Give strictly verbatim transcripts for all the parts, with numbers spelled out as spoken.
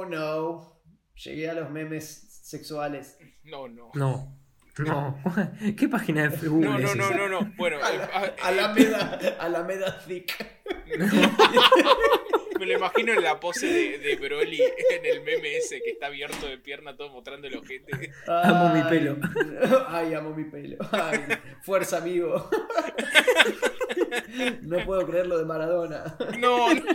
no. Llegué a los memes sexuales. No, no. No. No. ¿Qué página de Google No, no, es no, esa? no, no. Bueno, A eh, la, ah, a la eh, meda, a la meda thick. me lo imagino en la pose de, de Broly en el meme ese que está abierto de pierna, todo mostrando el ojete. Amo mi pelo. Ay, amo mi pelo. Ay, fuerza, amigo. No puedo creer lo de Maradona. No, no.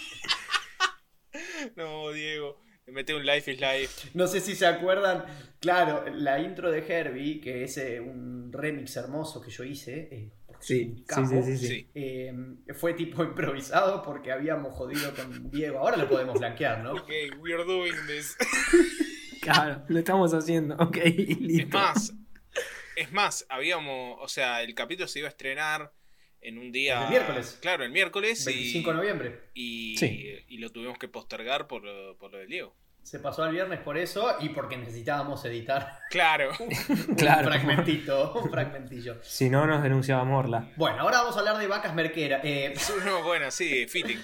No, Diego. Me mete un Life is Life. No sé si se acuerdan, claro, la intro de Herbie, que es eh, un remix hermoso que yo hice. Eh, porque soy Sí, un sí, capo, sí, sí, sí. Sí. eh, fue tipo improvisado porque habíamos jodido con Diego. Ahora lo podemos blanquear, ¿no? Ok, we are doing this. Claro, lo estamos haciendo. Ok, listo. Es más, es más, habíamos, o sea, el capítulo se iba a estrenar en un día... El miércoles. Claro, el miércoles. veinticinco de y, noviembre. y, Sí. y lo tuvimos que postergar por, lo- por lo del Diego. Se pasó al viernes por eso y porque necesitábamos editar Claro. un Claro. fragmentito, un fragmentillo. Si no, nos denunciaba Morla. Bueno, ahora vamos a hablar de vacas merqueras. Eh, No, bueno, sí, fitting.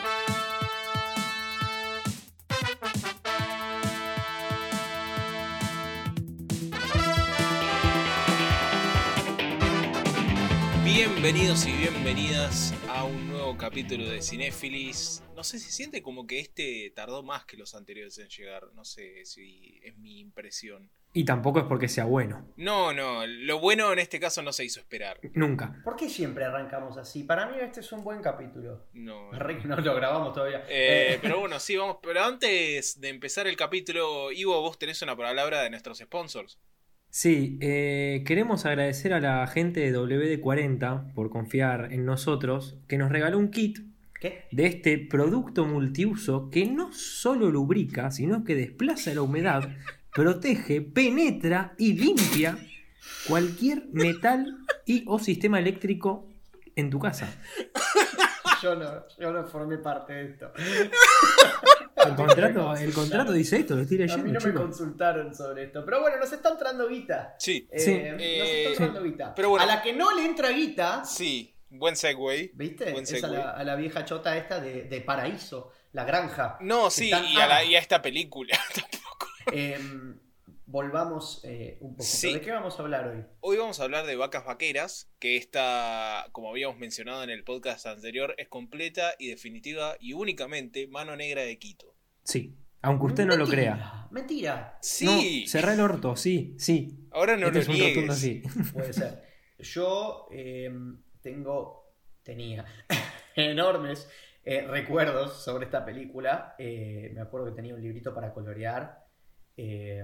Bienvenidos y bienvenidas a un nuevo capítulo de Cinéfilis. No sé si siente como que este tardó más que los anteriores en llegar. No sé si es mi impresión. Y tampoco es porque sea bueno. No, no, lo bueno en este caso no se hizo esperar. Nunca. ¿Por qué siempre arrancamos así? Para mí este es un buen capítulo. No. Re que no lo grabamos todavía. Eh, Eh, pero bueno, sí, vamos. Pero antes de empezar el capítulo, Ivo, vos tenés una palabra de nuestros sponsors. Sí, eh, queremos agradecer a la gente de W D cuarenta por confiar en nosotros, que nos regaló un kit ¿Qué? de este producto multiuso que no solo lubrica, sino que desplaza la humedad, protege, penetra y limpia cualquier metal y o sistema eléctrico en tu casa. Yo no, yo no formé parte de esto. El contrato, el contrato dice esto, lo estoy A leyendo, mí no me chicos. consultaron sobre esto. Pero bueno, nos está entrando guita. Sí. Eh, Sí. Nos está Eh, entrando guita. pero bueno. A la que no le entra guita, Sí, buen segue. ¿viste? Buen Es a segue. la, a la vieja chota esta de, de Paraíso, la granja. No, sí, Está- y a, la- Ah. y a esta película tampoco. Eh, volvamos eh, un poco. Sí. ¿De qué vamos a hablar hoy? Hoy vamos a hablar de Vacas Vaqueras, que esta, como habíamos mencionado en el podcast anterior, es completa y definitiva y únicamente mano negra de Quito. Sí, aunque usted no lo Mentira, crea. Mentira. Sí, No, cerrá el orto, sí, sí. ahora no este lo es un niegues. rotundo sí. Puede ser. Yo eh, tengo, tenía enormes eh, recuerdos sobre esta película. Eh, me acuerdo que tenía un librito para colorear. Eh,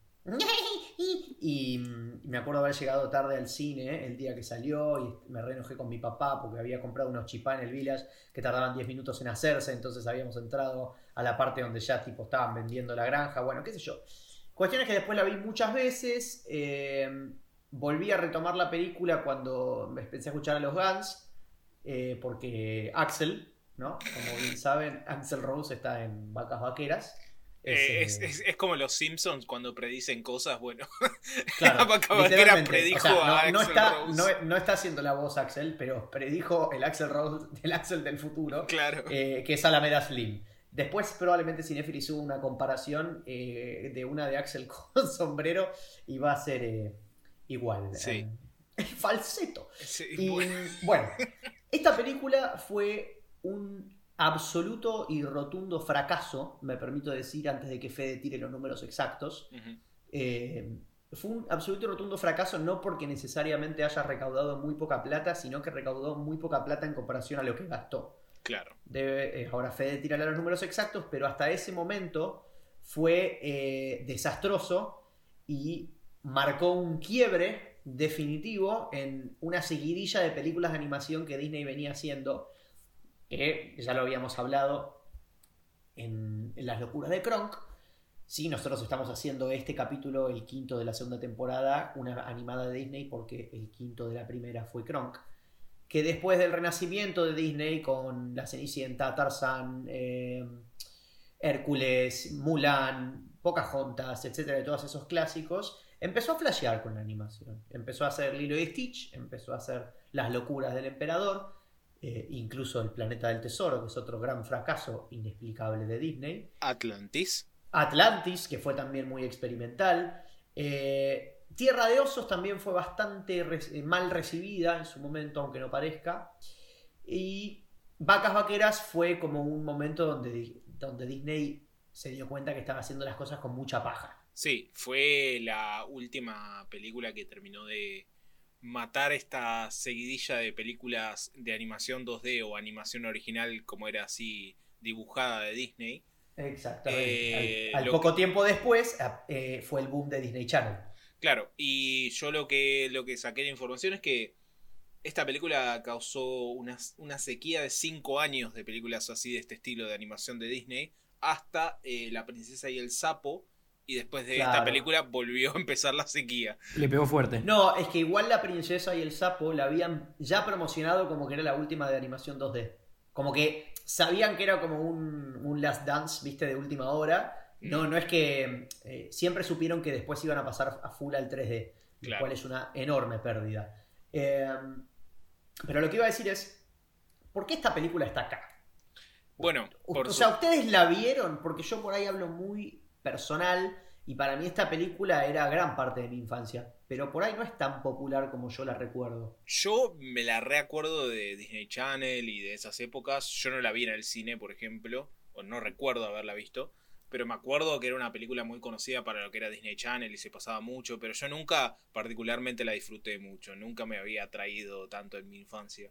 y me acuerdo haber llegado tarde al cine el día que salió y me re enojé con mi papá porque había comprado unos chipá en el Village que tardaban diez minutos en hacerse, entonces habíamos entrado a la parte donde ya tipo estaban vendiendo la granja, bueno, qué sé yo. Cuestiones que después la vi muchas veces, eh, volví a retomar la película cuando empecé a escuchar a los Guns, eh, porque Axl, ¿no? Como bien saben, Axl Rose está en Vacas Vaqueras. Eh, Es, es, eh, es- es como los Simpsons cuando predicen cosas, bueno. Claro, Vaca Vaquera literalmente. predijo O sea, a no, no Axl está, Rose. no, no está haciendo la voz Axel, pero predijo el Axel Rose, el Axel del futuro, Claro. eh, que es Alameda Slim. Después probablemente Cinefilis hubo una comparación eh, de una de Axel con sombrero y va a ser eh, igual. Sí. Eh, falseto. Sí, Y bueno. bueno, esta película fue un absoluto y rotundo fracaso, me permito decir antes de que Fede tire los números exactos. Ujú. Eh, fue un absoluto y rotundo fracaso, no porque necesariamente haya recaudado muy poca plata, sino que recaudó muy poca plata en comparación a lo que gastó. Claro. Debe, eh, ahora Fede tirarle los números exactos, pero hasta ese momento fue eh, desastroso y marcó un quiebre definitivo en una seguidilla de películas de animación que Disney venía haciendo, que ya lo habíamos hablado en, en Las locuras de Kronk. Sí, nosotros estamos haciendo este capítulo, el quinto de la segunda temporada, una animada de Disney, porque el quinto de la primera fue Kronk. Que después del renacimiento de Disney, con La Cenicienta, Tarzán, eh, Hércules, Mulan, Pocahontas, etcétera, de todos esos clásicos, empezó a flashear con la animación. Empezó a hacer Lilo y Stitch, empezó a hacer Las locuras del emperador, eh, incluso El planeta del tesoro, que es otro gran fracaso inexplicable de Disney. Atlantis. Atlantis, que fue también muy experimental. Eh, Tierra de Osos también fue bastante re- mal recibida en su momento, aunque no parezca. Y Vacas Vaqueras fue como un momento donde, donde Disney se dio cuenta que estaba haciendo las cosas con mucha paja. Sí, fue la última película que terminó de matar esta seguidilla de películas de animación dos D o animación original como era así dibujada de Disney. Exactamente. Eh, al al lo poco que- tiempo después eh, fue el boom de Disney Channel. Claro, y yo lo que, lo que saqué de información es que esta película causó una, una sequía de cinco años de películas así de este estilo de animación de Disney hasta eh, La Princesa y el Sapo, y después de esta Claro. película volvió a empezar la sequía. Le pegó fuerte. No, es que igual La Princesa y el Sapo la habían ya promocionado como que era la última de animación dos D. Como que sabían que era como un, un Last Dance, viste, de última hora. No, no es que eh, siempre supieron que después iban a pasar a full al tres D, lo Claro. cual es una enorme pérdida. Eh, pero lo que iba a decir es, ¿por qué esta película está acá? Bueno, O, por o su- sea, ¿ustedes la vieron? Porque yo por ahí hablo muy personal y para mí esta película era gran parte de mi infancia, pero por ahí no es tan popular como yo la recuerdo. yo me la reacuerdo de Disney Channel y de esas épocas. Yo no la vi en el cine, por ejemplo, o no recuerdo haberla visto, pero me acuerdo que era una película muy conocida para lo que era Disney Channel y se pasaba mucho, pero yo nunca particularmente la disfruté mucho, nunca me había atraído tanto en mi infancia.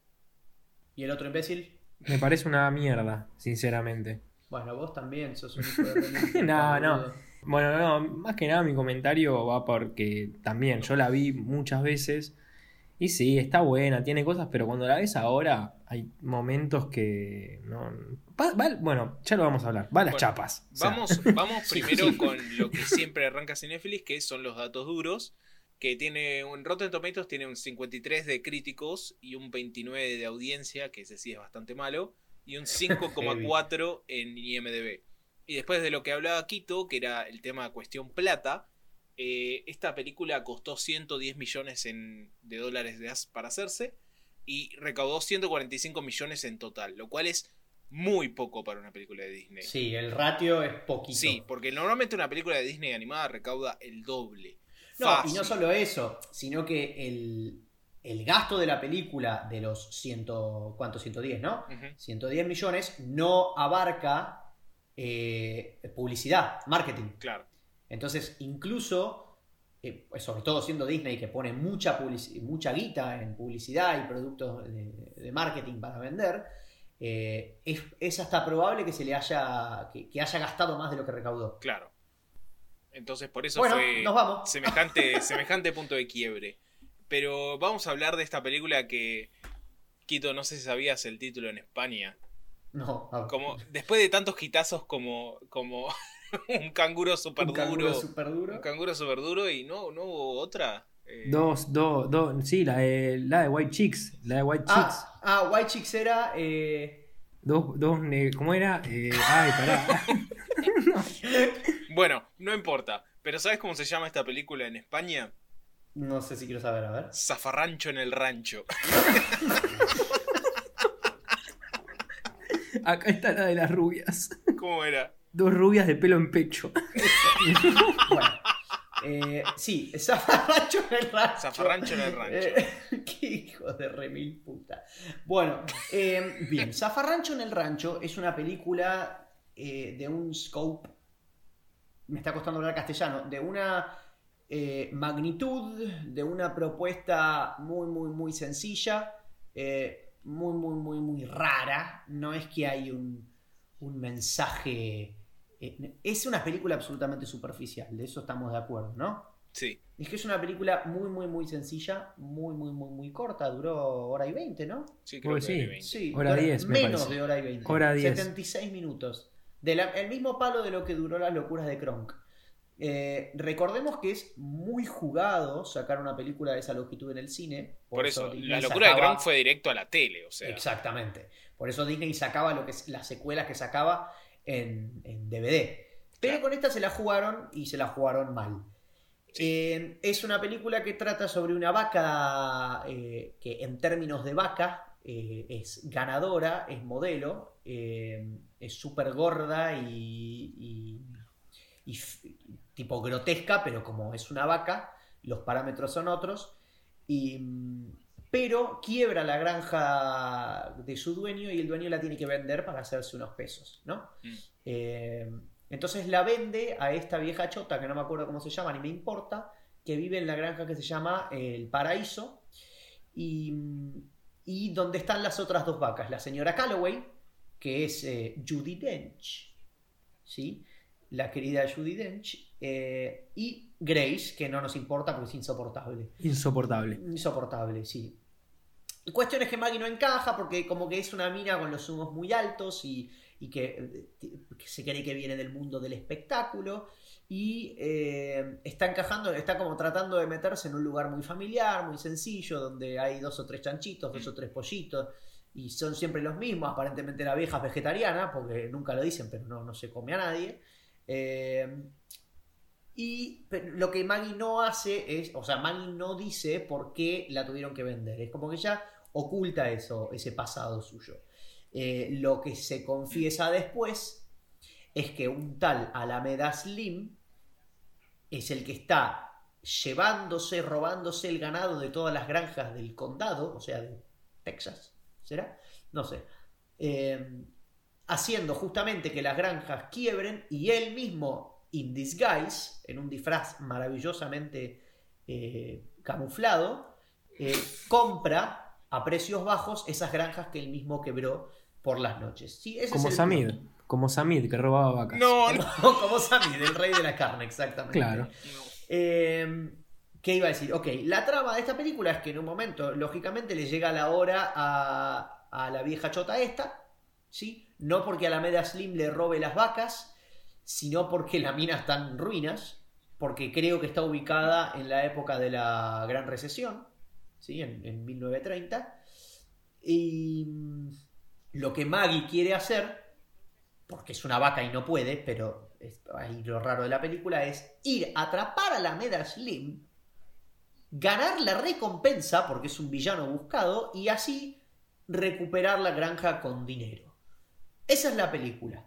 ¿Y el otro imbécil? Me parece una mierda, sinceramente. Bueno, vos también sos un hijo de remil No, puta, no. boludo. Bueno, no, más que nada mi comentario va porque también yo la vi muchas veces y sí, está buena, tiene cosas, pero cuando la ves ahora hay momentos que no... va- va- bueno, ya lo vamos a hablar, va a las Bueno, chapas. O sea, Vamos, vamos primero con lo que siempre arranca Cinéfilis, que son los datos duros, que tiene un Rotten Tomatoes tiene un cincuenta y tres de críticos y un veintinueve de audiencia, que ese sí es bastante malo, y un cinco coma cuatro en I M D B. Y después de lo que hablaba Quito, que era el tema de cuestión plata, eh, esta película costó ciento diez millones en- de dólares de as- para hacerse y recaudó ciento cuarenta y cinco millones en total, lo cual es muy poco para una película de Disney. Sí, el ratio es poquito. Sí, porque normalmente una película de Disney animada recauda el doble. No, Fácil. y no solo eso, sino que el, el gasto de la película de los ciento, ¿cuánto? ciento diez, ¿no? Ujú. ciento diez millones no abarca eh, publicidad, marketing. Claro, Entonces, incluso, eh, pues sobre todo siendo Disney que pone mucha, publici- mucha guita en publicidad y productos de, de marketing para vender, eh, es, es hasta probable que se le haya, que, que haya gastado más de lo que recaudó. claro. Entonces por eso Bueno, fue nos vamos. semejante, semejante punto de quiebre. Pero vamos a hablar de esta película que, Quito, no sé si sabías el título en España. No, a- Como, después de tantos hitazos como, como un canguro super un duro. canguro súper duro. Un canguro super duro y no, no hubo otra. Eh, Dos, dos, dos, sí, la de, la de White Chicks, la de White Chicks. Ah, ah, White Chicks era. eh, Dos, dos, ne- ¿cómo era? Eh, ay, pará. Bueno, no importa. Pero ¿sabes cómo se llama esta película en España? No sé si quiero saber, a ver. Zafarrancho en el rancho. Acá está la de las rubias. ¿Cómo era? Dos rubias de pelo en pecho. Bueno. Eh, sí, Zafarrancho en el rancho. Zafarrancho en el rancho. Eh, qué hijo de remil puta. Bueno, eh, bien. Zafarrancho en el rancho es una película eh, de un scope. Me está costando hablar castellano. De una eh, magnitud, de una propuesta muy, muy, muy sencilla. Eh, muy, muy, muy, muy rara. No es que hay un, un mensaje. eh, es una película absolutamente superficial. De eso estamos de acuerdo, ¿no? Sí, Es que es una película muy, muy, muy sencilla, muy, muy, muy, muy corta. Duró hora y veinte, ¿no? sí, creo Pues que sí. hay veinte. Sí, Hora dura- diez, me menos parece. de hora y veinte. Hora diez. setenta y seis minutos. De la- el mismo palo de lo que duró Las locuras de Kronk. Eh, recordemos que es muy jugado sacar una película de esa longitud en el cine. Por eso, Disney la locura de sacaba- Kronk fue directo a la tele, o sea. Exactamente. Por eso Disney sacaba lo que es- las secuelas que sacaba en, en D V D. Pero Claro. con esta se la jugaron y se la jugaron mal. Sí. Eh, es una película que trata sobre una vaca eh, que en términos de vaca eh, es ganadora, es modelo, eh, es súper gorda y, y y f- tipo grotesca, pero como es una vaca, los parámetros son otros. Y, mm, pero quiebra la granja de su dueño y el dueño la tiene que vender para hacerse unos pesos, ¿no? Mm. Eh, entonces la vende a esta vieja chota, que no me acuerdo cómo se llama, ni me importa, que vive en la granja que se llama eh, El Paraíso, y, y donde están las otras dos vacas, la señora Calloway, que es eh, Judi Dench, ¿sí? La querida Judi Dench, eh, y Grace, que no nos importa porque es insoportable. Insoportable. Insoportable, sí. La cuestión es que Maggie no encaja porque como que es una mina con los humos muy altos y, y que, que se cree que viene del mundo del espectáculo y eh, está encajando, está como tratando de meterse en un lugar muy familiar, muy sencillo, donde hay dos o tres chanchitos, dos o tres pollitos y son siempre los mismos. Aparentemente la vieja es vegetariana porque nunca lo dicen, pero no, no se come a nadie. Eh, y pero lo que Maggie no hace es, o sea, Maggie no dice por qué la tuvieron que vender. Es como que ella oculta eso, ese pasado suyo. Eh, lo que se confiesa después es que un tal Alameda Slim es el que está llevándose, robándose el ganado de todas las granjas del condado, o sea, de Texas, ¿será? No sé. Eh, haciendo justamente que las granjas quiebren y él mismo, in disguise, en un disfraz maravillosamente eh, camuflado, eh, compra a precios bajos esas granjas que él mismo quebró por las noches. Sí, ese Como es el Samid. plot. Como Samid, que robaba vacas. No, no. Como, como Samid, el rey de la carne, exactamente. Claro. Eh, ¿Qué iba a decir? Ok, la trama de esta película es que en un momento, lógicamente, le llega la hora a, a la vieja chota esta, ¿sí? No porque Alameda Slim le robe las vacas, sino porque la mina está en ruinas, porque creo que está ubicada en la época de la Gran Recesión, ¿sí? En, en mil novecientos treinta. Y lo que Maggie quiere hacer, porque es una vaca y no puede, pero es, ahí lo raro de la película es ir a atrapar a la Alameda Slim, ganar la recompensa, porque es un villano buscado, y así recuperar la granja con dinero. Esa es la película.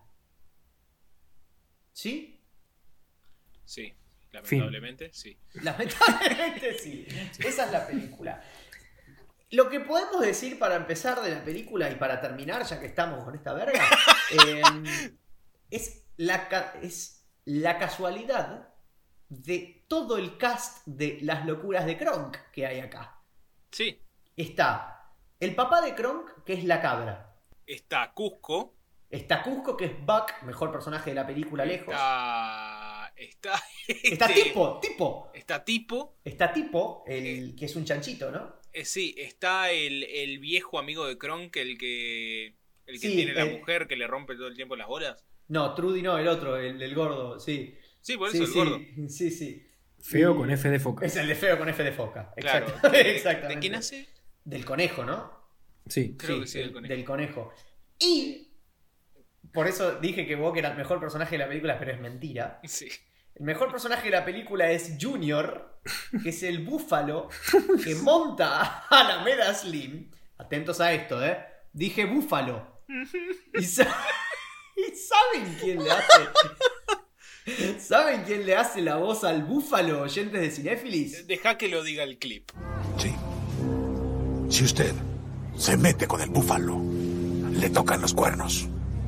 ¿Sí? Sí, lamentablemente, sí. Lamentablemente sí. Esa es la película. Lo que podemos decir para empezar de la película y para terminar, ya que estamos con esta verga, eh, es, la ca- es la casualidad de todo el cast de Las Locuras de Kronk que hay acá. Sí. Está el papá de Kronk, que es la cabra. Está Cusco. Está Cusco, que es Buck, mejor personaje de la película lejos. Está. Está. Está este, Tipo, Tipo. Está Tipo. Está Tipo, el que es un chanchito, ¿no? Eh, sí, está el, el viejo amigo de Kronk, el que. El que Sí, tiene la eh. mujer que le rompe todo el tiempo las bolas. No, Trudy no, el otro, el, el gordo, sí. Sí, por Sí, eso el sí, gordo. sí, sí. Feo Y- con F de foca. Es el de feo con F de foca. Claro. Exacto- ¿De, Exactamente. ¿De quién hace? Del conejo, ¿no? Sí. Creo que sí, del del, conejo. del conejo. Y por eso dije que Walker era el mejor personaje de la película, pero es mentira. Sí. El mejor personaje de la película es Junior, que es el búfalo que monta a Alameda Slim. Atentos a esto, ¿eh? Dije búfalo. ¿Y, sa- ¿Y saben quién le hace? ¿Saben quién le hace la voz al búfalo, oyentes de Cinéfilis? Deja que lo diga el clip. Sí. Si usted se mete con el búfalo, le tocan los cuernos.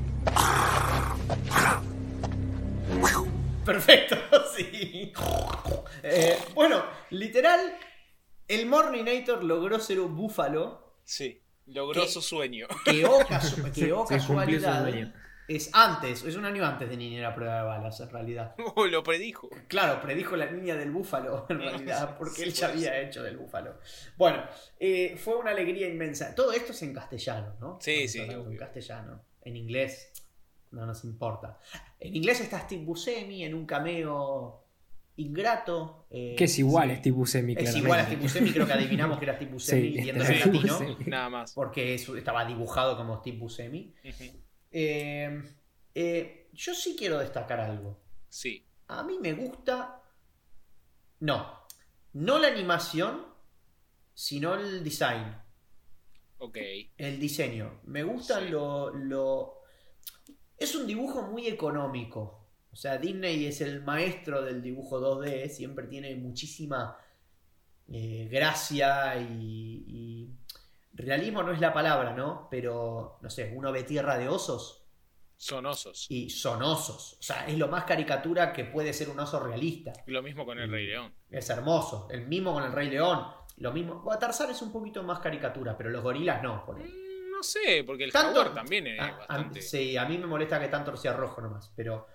Perfecto, sí. Eh, bueno, literal, el Morninator logró ser un búfalo Sí. Logró ¿Qué? su sueño. que, oh, casu- que, oh, Se cumplió su casualidad, sueño. es antes, es un año antes de Niñera Prueba de Balas, en realidad. Oh, lo predijo. Claro, predijo la niña del búfalo, en realidad, porque Sí, él ya por había hecho del búfalo. Bueno, eh, fue una alegría inmensa. Todo esto es en castellano, ¿no? Sí, Estamos sí, hablando En obvio. castellano. En inglés no nos importa. En inglés está Steve Buscemi en un cameo ingrato. eh, Que es igual sí. a Steve Buscemi, Es claramente. igual a Steve Buscemi, creo que adivinamos que era Steve Buscemi Sí, viendo era el Steve latino, Buscemi. Nada más. porque eso estaba dibujado como Steve Buscemi. Ujú. Eh, eh, yo sí quiero destacar algo. Sí. A mí me gusta. No. No la animación, sino el design. Ok. El diseño. Me gusta Sí. lo, lo. Es un dibujo muy económico. O O sea, Disney es el maestro del dibujo dos D, siempre tiene muchísima eh, gracia y, y... Realismo no es la palabra, ¿no? Pero, no sé, uno ve Tierra de Osos. Son osos. Y son osos. O sea, es lo más caricatura que puede ser un oso realista. Lo mismo con el Rey León. Es hermoso. El mismo con el Rey León. Lo mismo. Bueno, Tarzán es un poquito más caricatura, pero los gorilas no. Por ejemplo. No sé, porque el Tanto- jaguar también es Ah, bastante. a- sí, a mí me molesta que Tantor sea rojo nomás, pero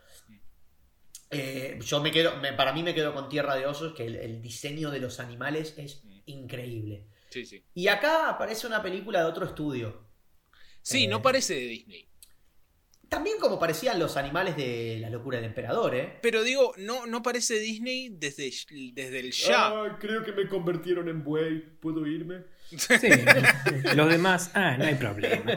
eh, yo me quedo, me- para mí me quedo con Tierra de Osos, que el, el diseño de los animales es increíble. Sí, sí. Y acá aparece una película de otro estudio. Sí, Eh. no parece de Disney. También como parecían los animales de La locura del emperador, ¿eh? Pero digo, no, no parece Disney desde, desde el ya. Ay, creo que me convirtieron en buey. ¿Puedo irme? Sí. Los demás, ah, no hay problema.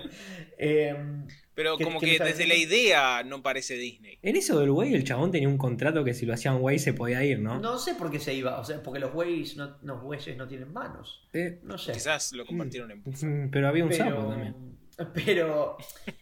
Em, Pero ¿Qué- como qué me que estás desde la diciendo? idea no parece Disney. En eso del güey, el chabón tenía un contrato que si lo hacían güey se podía ir, ¿no? no sé por qué se iba. O sea, porque los bueyes no, los bueyes no tienen manos. Eh, No sé. Quizás lo convirtieron en búfalo. mm, pero había un pero, sapo también. Pero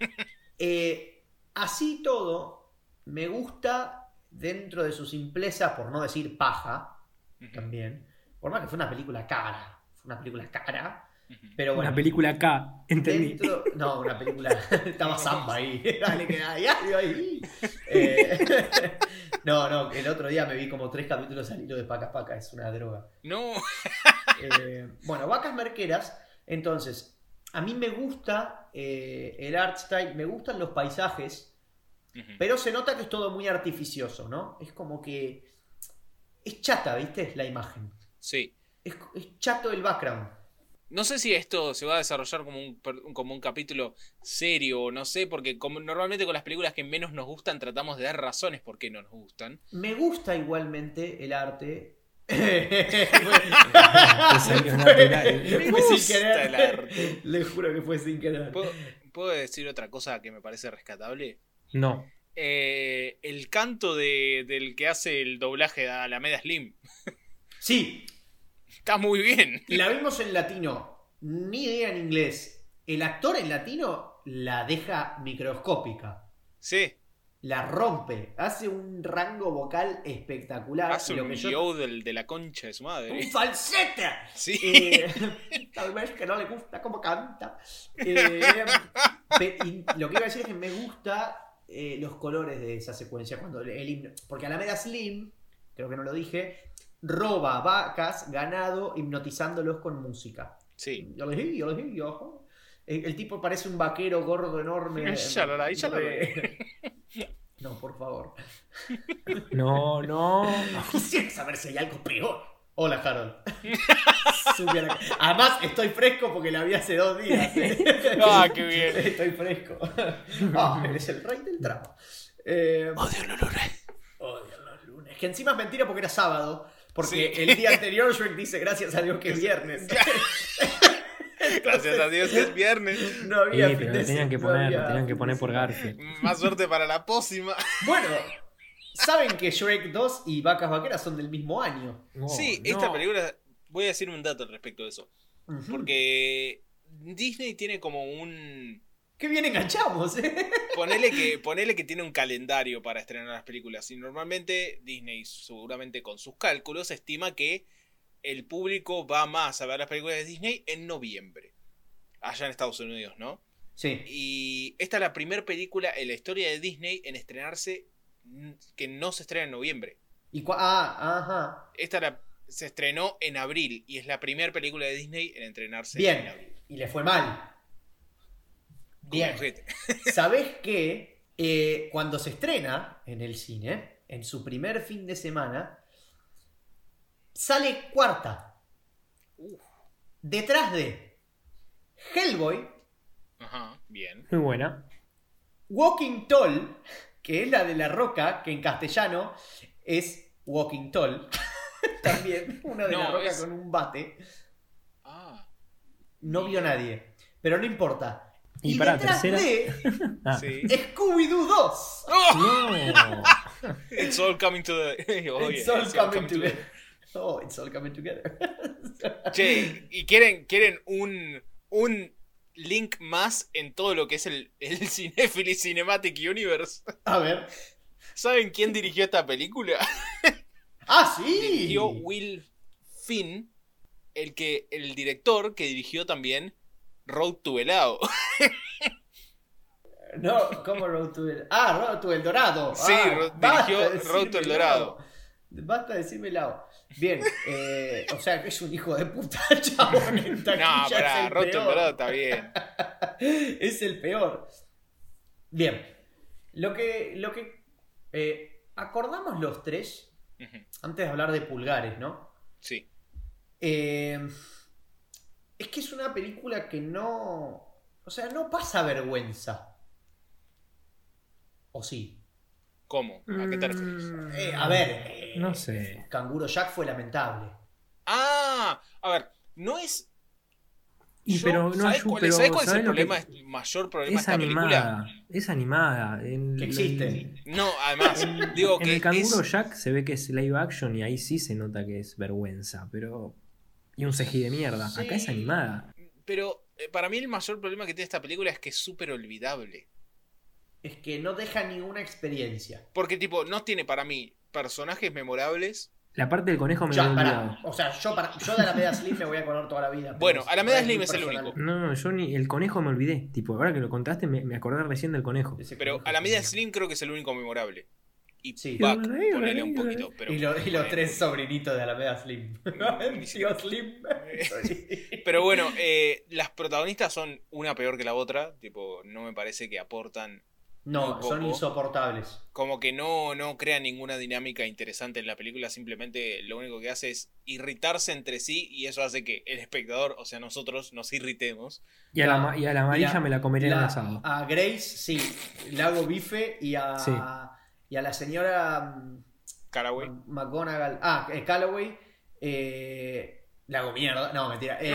eh, así todo, me gusta dentro de su simpleza, por no decir paja, Ujú, también. Por más que fue una película cara. Fue una película cara. ujú. Pero bueno. Una película acá, entendí. Dentro- no, una película. Estaba Samba ahí. Dale, que ahí, ahí, ahí. Eh, no, no, el otro día me vi como tres capítulos al hilo de Paca Paca. Es una droga. No, Eh, bueno, Vacas Merqueras. Entonces, a mí me gusta eh, el art style, me gustan los paisajes, Ujú. pero se nota que es todo muy artificioso, ¿no? Es como que es chata, ¿viste? La imagen. Sí. Es, es chato el background. No sé si esto se va a desarrollar como un, per- como un capítulo serio o no sé, porque como normalmente con las películas que menos nos gustan tratamos de dar razones por qué no nos gustan. Me gusta igualmente el arte. salió natural. Me Fue sin gusta querer. el arte. Le juro que fue sin querer. ¿Puedo, puedo decir otra cosa que me parece rescatable? No. Eh, el canto de, del que hace el doblaje de Alameda Slim. Sí, Está muy bien. la vimos en latino. Ni idea en inglés. El actor en latino la deja microscópica. Sí. La rompe. Hace un rango vocal espectacular. Hace Lo un que yo- yodel de la concha de su ¡Un madre. falsete! Sí. Eh, tal vez que no le gusta cómo canta. Eh, pe- y lo que iba a decir es que me gusta eh, los colores de esa secuencia. Cuando el himno. Porque Alameda Slim, creo que no lo dije, roba vacas, ganado, hipnotizándolos con música. Sí. Yo les digo, yo les digo, ojo. El, el tipo parece un vaquero gordo enorme. Shalala, y shalala. Re- No, por favor. No, no. Quisiera saber si hay algo peor. Hola, Harold. Subí a la- Además, estoy fresco porque la vi hace dos días. ¿eh? Ah, qué bien. Estoy fresco. Ah, eres el rey del tramo. Eh, Odio los lunes. odio los lunes. Que encima es mentira porque era sábado. Porque Sí. el día anterior Shrek dice gracias a Dios que es viernes. Gracias a Dios que es viernes. No había Sí, fin pero de lo tenían que no poner, había lo tenían que fin poner de por semana. Garfield. Más suerte para la pócima. Bueno, saben que Shrek dos y Vacas Vaqueras son del mismo año. No, Sí, no. esta película. Voy a decir un dato al respecto de eso. Ujú. Porque Disney tiene como un. Qué bien enganchamos, ¿eh? Ponele que, ponele que tiene un calendario para estrenar las películas. Y normalmente Disney, seguramente con sus cálculos, estima que el público va más a ver las películas de Disney en noviembre. Allá en Estados Unidos, ¿no? Sí. Y esta es la primera película en la historia de Disney en estrenarse mm, que no se estrena en noviembre. Y cua- ah, ajá. Esta la- se estrenó en abril y es la primera película de Disney en estrenarse en Bien. abril. Y le fue mal. Bien. Como ojete. ¿Sabés qué? Eh, cuando se estrena en el cine, en su primer fin de semana, sale cuarta. Uf. Detrás de Hellboy, Ajá, bien. Muy buena. Walking Tall, que es la de La Roca, que en castellano es Walking Tall. También, una de La No, Roca es- con un bate. Ah, No vio nadie. Pero no importa. Y Y, para detrás tercera- de Ah. sí. Scooby-Doo dos. ¡Oh! No. It's all coming to the. Oh, It's yeah, all it's coming together. Oh, it's all coming together. Che, ¿y quieren, quieren un, un link más en todo lo que es el, el Cinéfilis Cinematic Universe? A ver. ¿Saben quién dirigió esta película? ¡Ah, sí! Dirigió Will Finn, el, que, el director que dirigió también Road to Helado. No, ¿cómo Road to el... Ah, Road to El Dorado. Sí, ah, ro- basta dirigió de Road to decirme El Dorado. helado. Basta de decirme helado. Bien, eh, o sea que es un hijo de puta, chabón. En taquilla No, es pará, el Road to El peor. Dorado está bien. Es el peor. Bien, lo que, lo que eh, acordamos los tres, Ujú, antes de hablar de pulgares, ¿no? sí. Eh, es que es una película que no... O sea, no pasa vergüenza. ¿O sí? ¿Cómo? ¿A qué te refieres? Mm, Eh, a ver... eh, No sé. Canguro Jack fue lamentable. Ah, a ver, no es... Y yo- pero no ¿sabés ayu- cuál, pero ¿sabés cuál es ¿sabés el lo que- problema, el mayor problema de Es esta película? animada. Es animada. En, Que existe. No, además, digo En que el Canguro es... Jack se ve que es live action y ahí sí se nota que es vergüenza, pero... Y un C G I de mierda. Sí. Acá es animada. Pero eh, para mí el mayor problema que tiene esta película es que es súper olvidable. Es que no deja ninguna experiencia. Porque tipo, no tiene para mí personajes memorables. La parte del conejo me Ya, había pará. olvidado. O sea, yo, para, yo de Alameda Slim me voy a acordar toda la vida. pero Bueno, es- Alameda es muy Slim es el personal. único. No, no, yo ni el conejo me olvidé. Tipo, ahora que lo contaste me, me acordé recién del conejo. Ese Pero conejo a la media genial. Slim creo que es el único memorable. Y Sí. Buck, ponele un poquito. Pero, Y, lo- y los tres sobrinitos de Alameda Slim. Mm, Tío Slim. Pero bueno, eh, las protagonistas son una peor que la otra. Tipo, no me parece que aportan. No, Muy son poco. insoportables. Como que no, no crean ninguna dinámica interesante en la película. Simplemente lo único que hace es irritarse entre sí. Y eso hace que el espectador, o sea, nosotros, nos irritemos. Y a la, Ya. ma- y a la amarilla La- me la comería en la- asado. A Grace, sí. Le hago bife y a, Sí. y a la señora mm, Caraway. Ma- McGonagall. Ah, eh, Calloway. Eh, le hago mierda. No, mentira. Eh,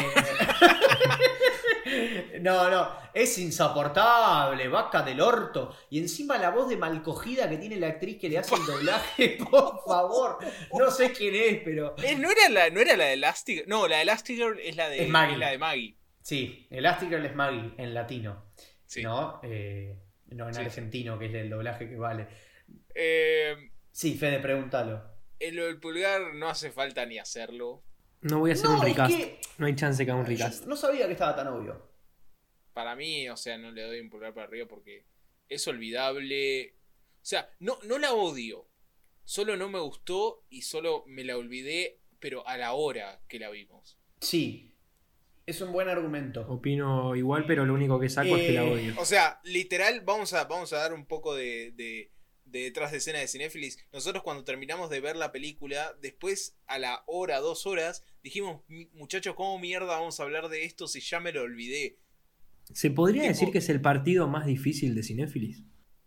no, no. Es insoportable. Vaca del orto. Y encima la voz de malcogida que tiene la actriz que le hace el doblaje. Por favor. No sé quién es, pero. Eh, ¿no, era la, ¿No era la de Elastigirl? No, la de Elastigirl es la de, Es Maggie. es la de Maggie. Sí, Elastigirl es Maggie en latino. Sí. ¿No? Eh, no en Sí, sí. argentino, que es el doblaje que vale. Eh, Sí, Fede, pregúntalo. en lo del pulgar no hace falta ni hacerlo. No voy a hacer No, un es recast. que- No hay chance que haga un Yo recast. no sabía que estaba tan obvio. Para mí, o sea, no le doy un pulgar para arriba porque es olvidable. O sea, no, no la odio. Solo no me gustó y solo me la olvidé, pero a la hora que la vimos. Sí, es un buen argumento. Opino igual, pero lo único que saco es que la Eh, odio. O sea, literal, vamos a, vamos a dar un poco de, de, de detrás de escena de Cinéfilis. Nosotros cuando terminamos de ver la película, después a la hora, dos horas, dijimos, "Mi- muchachos, ¿cómo mierda vamos a hablar de esto si ya me lo olvidé? ¿Se podría tipo- decir que es el partido más difícil de Cinéfilis?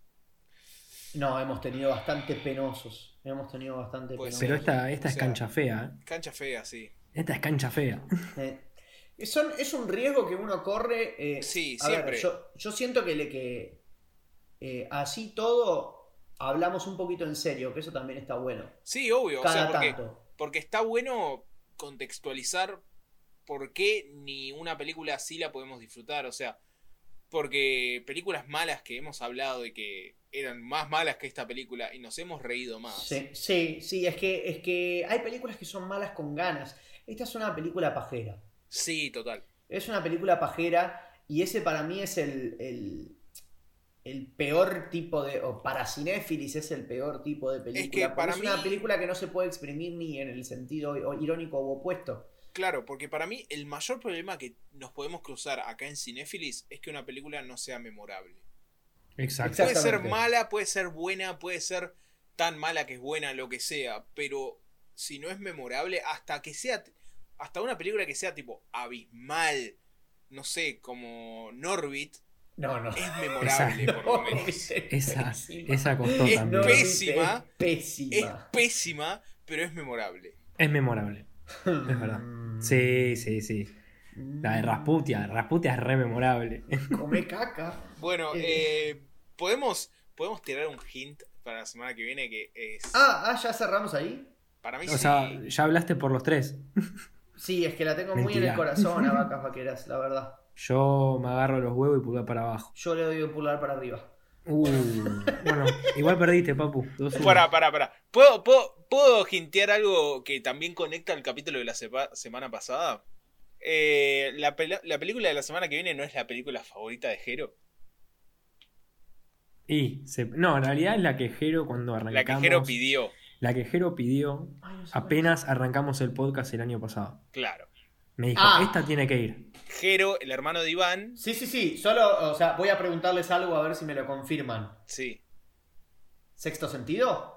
No, hemos tenido bastante penosos. Hemos tenido bastante Pues, penosos. Pero esta, esta O es sea- cancha fea, ¿eh? Cancha fea, sí. Esta es cancha fea. Eh, son- es un riesgo que uno corre. eh, Sí, a ver, siempre. yo, yo siento que, le, que eh, así todo hablamos un poquito en serio, que eso también está bueno. Sí, obvio. O Cada sea, porque, tanto. porque está bueno contextualizar por qué ni una película así la podemos disfrutar. O sea, porque películas malas que hemos hablado y que eran más malas que esta película y nos hemos reído más. Sí, sí, sí, es que, es que hay películas que son malas con ganas. Esta es una película pajera. Sí, total. Es una película pajera y ese para mí es el, el, el peor tipo de... O para cinéfilis es el peor tipo de película. Es que porque para es una mí- película que no se puede exprimir ni en el sentido o- irónico u opuesto. Claro, porque para mí el mayor problema que nos podemos cruzar acá en Cinéfilis es que una película no sea memorable. Exacto. Exacto. Puede ser Exactamente. mala, puede ser buena, puede ser tan mala que es buena, lo que sea, pero si no es memorable, hasta que sea, hasta una película que sea tipo abismal, no sé, como Norbit, No, no. es memorable por lo menos. Esa, Pésima. esa costó Es también. Norbit pésima. Es pésima. Es pésima, pero es memorable. Es memorable. Es verdad. Sí, sí, sí. La de Rasputia. Rasputia es re memorable. Come caca. Bueno, Eh. eh, podemos, podemos tirar un hint para la semana que viene que es... Ah, ah, ya cerramos ahí. Para mí O sí. sea, ya hablaste por los tres. Sí, es que la tengo muy en Mentira. el corazón a Vacas Vaqueras, la verdad. Yo me agarro los huevos y pulgar para abajo. Yo le doy un pulgar para arriba. Uh, bueno, igual perdiste, papu. dos uno. Pará, pará, pará. ¿Puedo, puedo, ¿Puedo hintear algo que también conecta al capítulo de la sepa- semana pasada? Eh, la, pela- la película de la semana que viene no es la película favorita de Jero. Y se- no, en realidad es la que Jero cuando La arrancamos. que Jero pidió. La que Jero pidió Ay, no sé cuál apenas arrancamos el podcast el año pasado. Claro. Me dijo, Ah. esta tiene que ir. Jero, el hermano de Iván. Sí, sí, sí. Solo, o sea, voy a preguntarles algo a ver si me lo confirman. Sí. ¿Sexto sentido?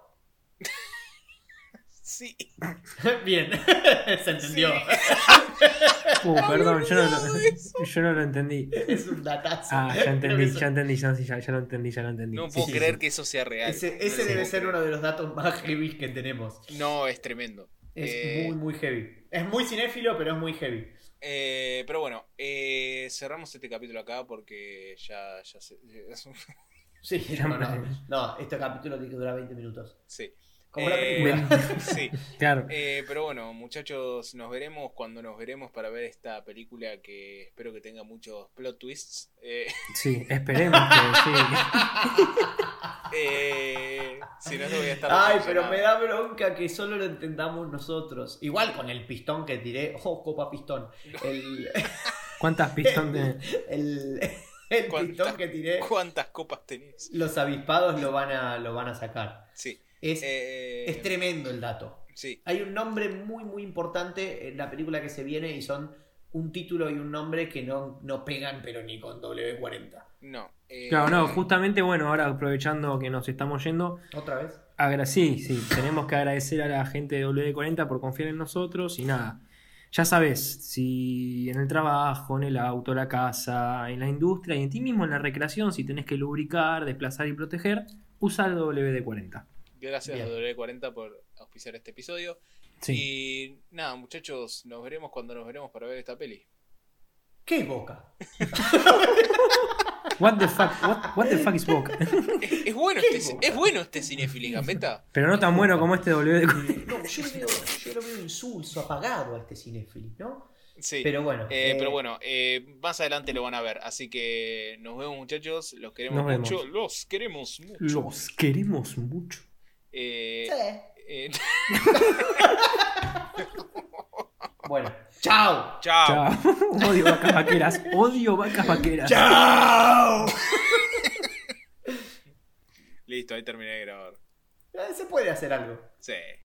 Sí. Bien, se entendió. Uh, perdón, yo no, lo, olvidado eso. yo no lo entendí. Es un datazo. Ah, ya Creo entendí, que eso- ya entendí, ya, ya, ya lo entendí, ya lo entendí. No Sí, puedo sí, creer sí. que eso sea real. Ese, No ese lo debe puedo ser creer. uno de los datos más heavy que tenemos. No, es tremendo. Es Eh, muy, muy heavy. Es muy cinéfilo, pero es muy heavy. eh, pero bueno, eh, cerramos este capítulo acá porque ya, ya se. Sí, Ya no, me- no, no, este capítulo tiene que durar veinte minutos. Sí. Como la Eh, película. Sí. Claro. Eh, pero bueno, muchachos, nos veremos cuando nos veremos para ver esta película que espero que tenga muchos plot twists. Eh, Sí, esperemos que sí. eh, si no, no voy a estar. Ay, pero decepcionado. me da bronca que solo lo entendamos nosotros. Igual con el pistón que tiré. Oh, copa pistón. El, ¿Cuántas pistón tenés? el, el ¿Cuántas- pistón que tiré. ¿Cuántas copas tenés? Los avispados lo van a, lo van a sacar. Sí. Es, Eh, es tremendo el dato. Sí. Hay un nombre muy, muy importante en la película que se viene y son un título y un nombre que no, no pegan, pero ni con W cuarenta. No. eh, Claro, no, justamente, bueno, ahora aprovechando que nos estamos yendo, ¿Otra vez? agra- sí, sí, tenemos que agradecer a la gente de W cuarenta por confiar en nosotros y nada. Ya sabes, si en el trabajo, en el auto, la casa, en la industria y en ti mismo en la recreación, si tenés que lubricar, desplazar y proteger, usa el W D cuarenta. Gracias Bien. a W cuarenta por auspiciar este episodio. Sí. Y nada, muchachos, nos veremos cuando nos veremos para ver esta peli. ¿Qué es Boca? What the fuck, what, what the fuck is Boca? Es, es bueno, ¿Qué este, boca? es bueno este Cinefili Gambetta. Pero no tan bueno como este W D cuarenta. No, yo lo veo, yo lo veo insulso, apagado a este cinéfilo, ¿no? Sí. Pero bueno. Eh, eh, pero bueno, eh, más adelante lo van a ver. Así que nos vemos, muchachos. Los queremos Nos vemos. mucho. Los queremos mucho. Los queremos mucho. Eh, sí. eh, Bueno, chao. chao. Chao. Odio vacas vaqueras. Odio vacas vaqueras. Chao. Listo, ahí terminé de grabar. Se puede hacer algo. Sí.